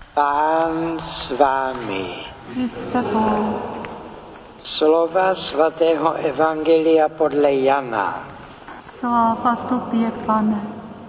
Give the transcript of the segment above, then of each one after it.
Pán s vámi. Slova svatého Evangelia podle Jana. Sláva tobě, Pane.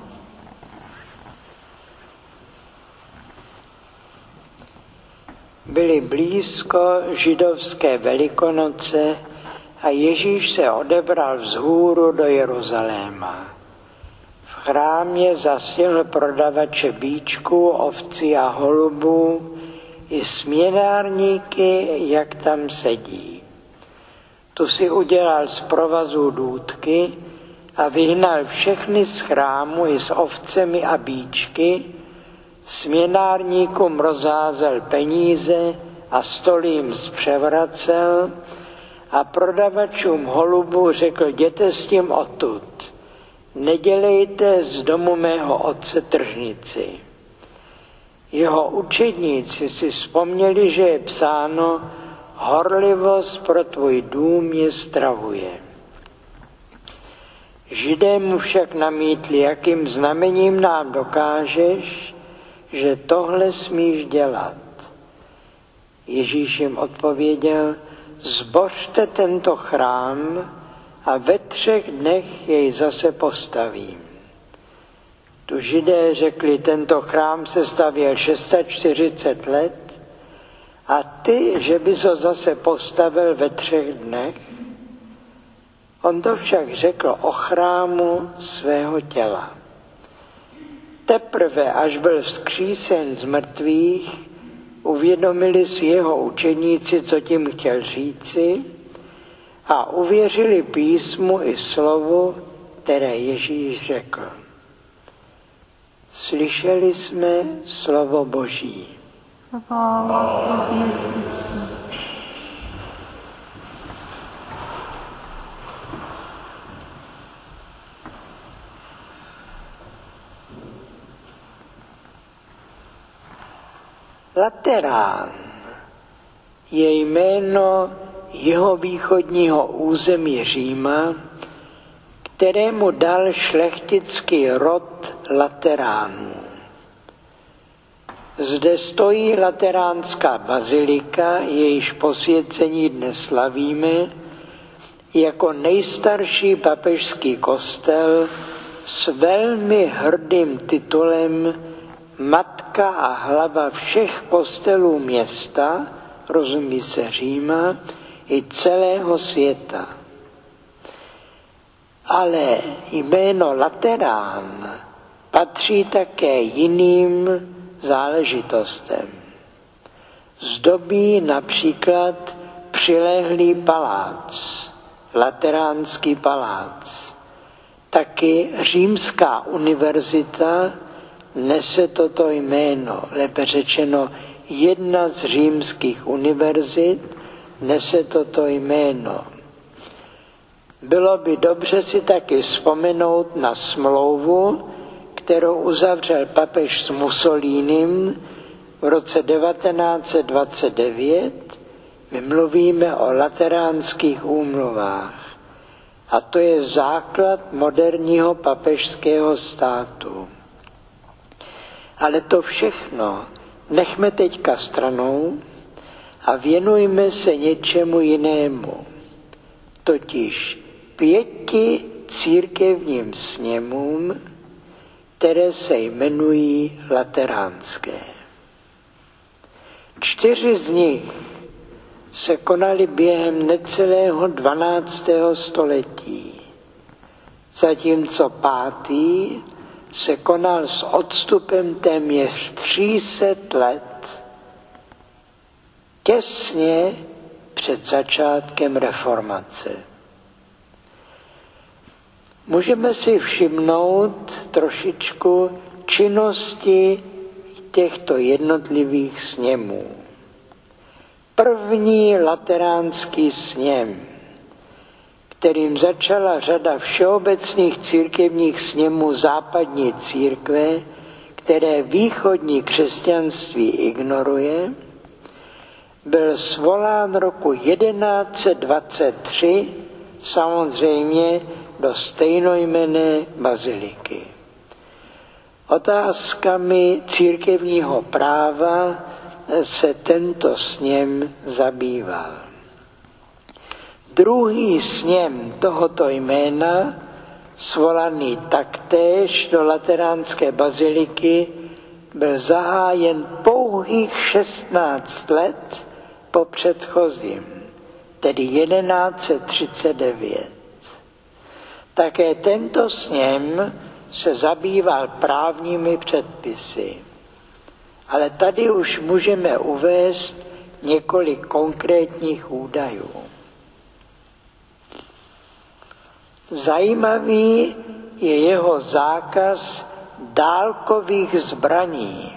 Byly blízko židovské Velikonoce a Ježíš se odebral vzhůru do Jeruzaléma. V chrámě zastihl prodavače býčků, ovcí a holubů i směnárníky, jak tam sedí. Tu si udělal z provazů důtky a vyhnal všechny z chrámu i s ovcemi a býčky, směnárníkům rozházel peníze a stoly jim zpřevracel a prodavačům holubů řekl: jděte s tím odtud, nedělejte z domu mého otce tržnici. Jeho učedníci si vzpomněli, že je psáno: horlivost pro tvůj dům mě stravuje. Židé mu však namítli: jakým znamením nám dokážeš, že tohle smíš dělat? Ježíš jim odpověděl: zbořte tento chrám a ve 3 dnech jej zase postavím. Tu Židé řekli: tento chrám se stavěl 640 let a ty, že bys ho zase postavil ve 3 dnech? On to však řekl o chrámu svého těla. Teprve, až byl vzkřísen z mrtvých, uvědomili si jeho učeníci, co tím chtěl říci, a uvěřili písmu i slovu, které Ježíš řekl. Slyšeli jsme slovo Boží. Chvála tobě, Kriste. Laterán je jméno jihovýchodního území Říma, kterému dal šlechtický rod Lateránů. Zde stojí Lateránská bazilika, jejíž posvěcení dnes slavíme, jako nejstarší papežský kostel s velmi hrdým titulem Matka a hlava všech kostelů města, rozumí se Říma, i celého světa. Ale jméno Laterán patří také jiným záležitostem. Zdobí například přilehlý palác, Lateránský palác. Taky Římská univerzita nese toto jméno, lépe řečeno jedna z římských univerzit nese toto jméno. Bylo by dobře si taky vzpomenout na smlouvu, kterou uzavřel papež s Mussolínim v roce 1929. My mluvíme o lateránských úmluvách. A to je základ moderního papežského státu. Ale to všechno nechme teďka stranou a věnujme se něčemu jinému. Totiž 5 církevním sněmům, které se jmenují lateránské. 4 z nich se konaly během necelého 12. století, zatímco 5. se konal s odstupem téměř 300 let, těsně před začátkem reformace. Můžeme si všimnout trošičku činnosti těchto jednotlivých sněmů. První lateránský sněm, kterým začala řada všeobecných církevních sněmů západní církve, které východní křesťanství ignoruje, byl svolán roku 1123 samozřejmě do stejnojmenné baziliky. Otázkami církevního práva se tento sněm zabýval. Druhý sněm tohoto jména, svolaný taktéž do Lateránské baziliky, byl zahájen pouhých 16 let po předchozím, tedy 1139. Také tento sněm se zabýval právními předpisy. Ale tady už můžeme uvést několik konkrétních údajů. Zajímavý je jeho zákaz dálkových zbraní.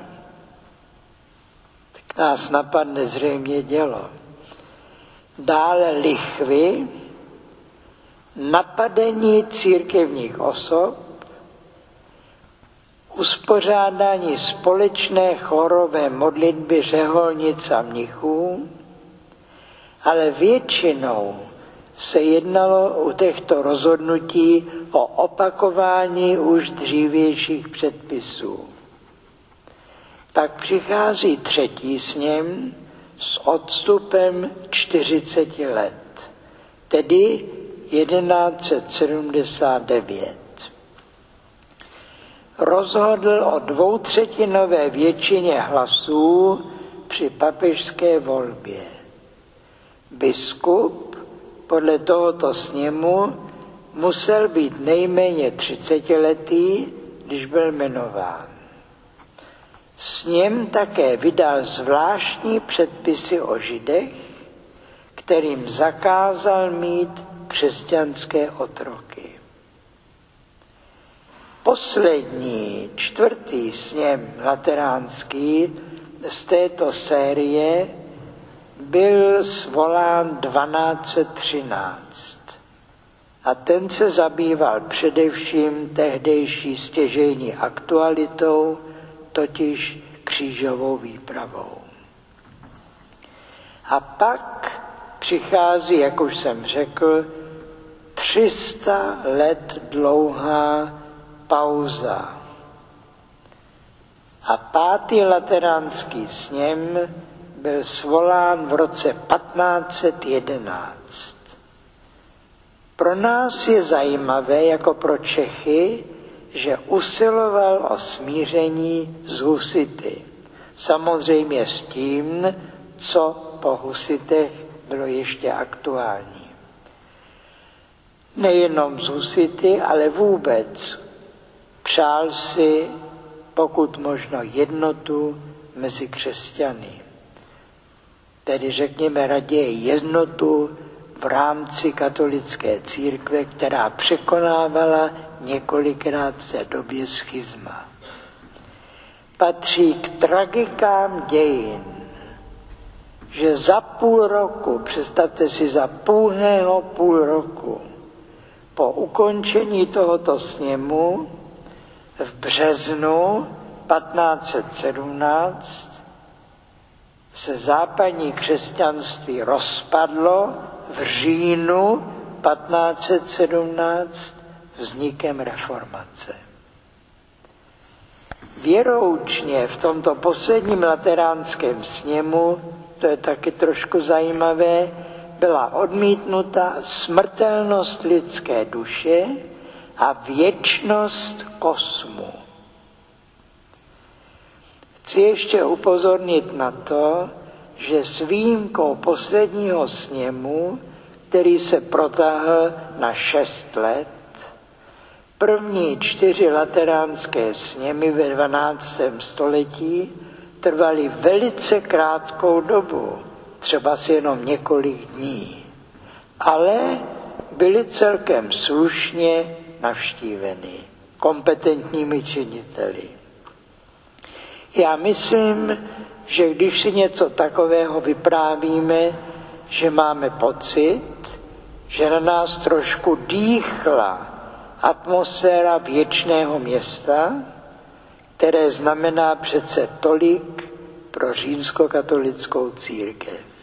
Tak nás napadne zřejmě dělo. Dále lichvy, napadení církevních osob, uspořádání společné chorové modlitby řeholnic a mnichů, ale většinou se jednalo u těchto rozhodnutí o opakování už dřívějších předpisů. Pak přichází třetí sněm s odstupem 40 let, tedy 1179. Rozhodl o 2/3 většině hlasů při papežské volbě. Biskup podle tohoto sněmu musel být nejméně 30letý, když byl jmenován. Sněm také vydal zvláštní předpisy o Židech, kterým zakázal mít křesťanské otroky. Poslední, čtvrtý sněm lateránský z této série byl svolán 1213 a ten se zabýval především tehdejší stěžejní aktualitou, totiž křížovou výpravou. A pak přichází, jak už jsem řekl, 300 let dlouhá pauza. A pátý lateránský sněm byl svolán v roce 1511. Pro nás je zajímavé, jako pro Čechy, že usiloval o smíření s husity. Samozřejmě s tím, co po husitech bylo ještě aktuální. Nejenom s husity, ale vůbec přál si pokud možno jednotu mezi křesťany. Tedy řekněme raději jednotu v rámci katolické církve, která překonávala několikrát v té době schizma. Patří k tragikám dějin, že za půl roku, představte si za pouhého půl roku, po ukončení tohoto sněmu v březnu 1517 se západní křesťanství rozpadlo, v říjnu 1517 vznikem reformace. Věroučně v tomto posledním lateránském sněmu, to je taky trošku zajímavé, byla odmítnuta smrtelnost lidské duše a věčnost kosmu. Chci ještě upozornit na to, že s výjimkou posledního sněmu, který se protáhl na 6 let, první 4 lateránské sněmy ve 12. století trvaly velice krátkou dobu, třeba si jenom několik dní, ale byly celkem slušně navštíveny kompetentními činiteli. Já myslím, že když si něco takového vyprávíme, že máme pocit, že na nás trošku dýchla atmosféra věčného města, které znamená přece tolik pro římskokatolickou církev.